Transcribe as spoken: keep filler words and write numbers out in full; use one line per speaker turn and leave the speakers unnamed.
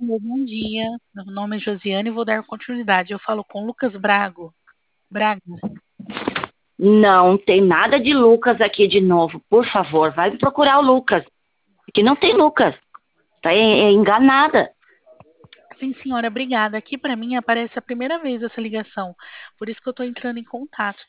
Alô, bom dia. Meu nome é Josiane e vou dar continuidade. Eu falo com Lucas Brago. Braga.
Não tem nada de Lucas aqui de novo. Por favor, vai procurar o Lucas. Aqui não tem Lucas. Tá en- é enganada.
Sim, senhora, obrigada. Aqui para mim aparece a primeira vez essa ligação. Por isso que eu estou entrando em contato.